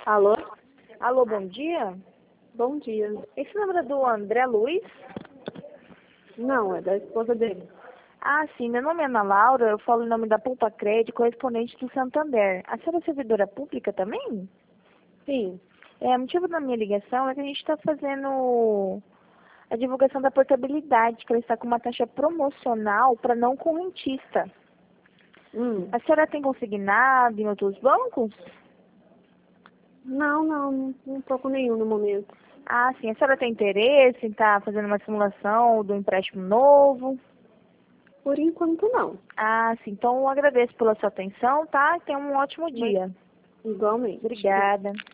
Alô? Alô, bom dia. Bom dia. Esse número é do André Luiz? Não, é da esposa dele. Ah, sim. Meu nome é Ana Laura. Eu falo em nome da Pulpa Crédito, correspondente do Santander. A senhora é servidora pública também? Sim. O motivo da minha ligação é que a gente está fazendo a divulgação da portabilidade, que ela está com uma taxa promocional para não correntista. A senhora tem consignado em outros bancos? Não tô com nenhum no momento. Ah, sim. A senhora tem interesse em estar fazendo uma simulação do empréstimo novo? Por enquanto, não. Ah, sim. Então, eu agradeço pela sua atenção, tá? Tenha um ótimo Mas, dia. igualmente. Obrigada.